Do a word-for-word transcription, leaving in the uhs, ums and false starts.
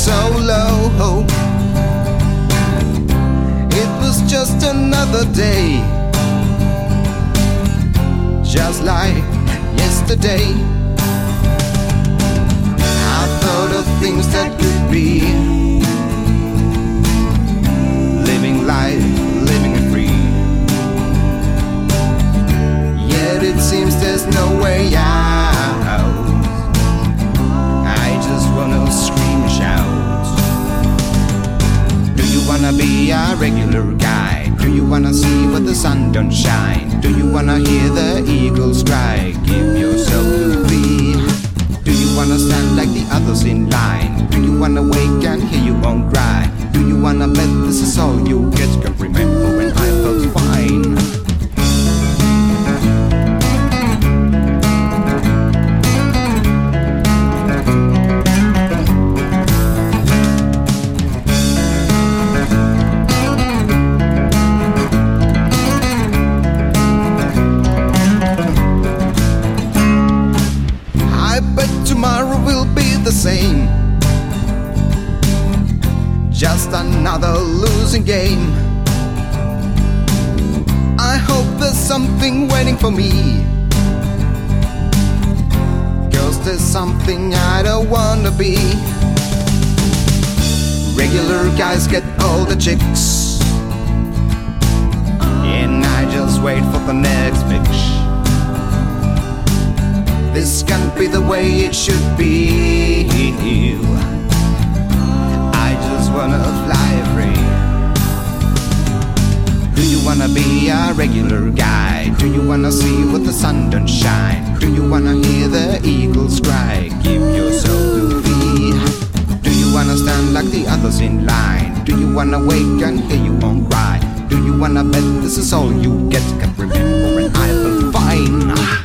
so low. It was just another day, just like yesterday. I thought of things that could be, living life, living it free. Yet it seems there's no way out. I just wanna scream and shout. Do you wanna be a regular guy? Do you wanna see what the sun don't shine? Do you wanna hear the eagles strike? Give yourself to be. Do you wanna stand like the others in line? Do you wanna wake and hear your own cry? Do you wanna bet this is all you get? Can remember when I felt fine. Tomorrow will be the same, just another losing game. I hope there's something waiting for me, 'cause there's something I don't wanna be. Regular guys get all the chicks, and I just wait for the next bitch. This can't be the way it should be. I just wanna fly free. Do you wanna be a regular guy? Do you wanna see what the sun don't shine? Do you wanna hear the eagles cry? Give yourself to be. Do you wanna stand like the others in line? Do you wanna wake and hear your own cry? Do you wanna bet this is all you get? Can't remember when I felt fine.